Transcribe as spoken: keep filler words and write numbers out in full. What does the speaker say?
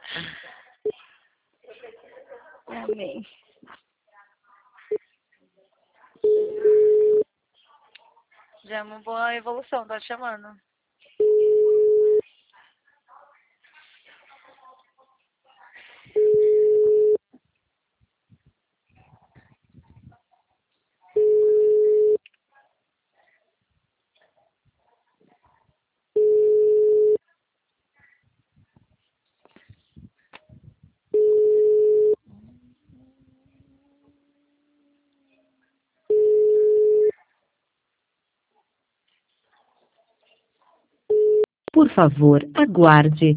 Amém. Já é uma boa evolução, tá te chamando. Por favor, aguarde.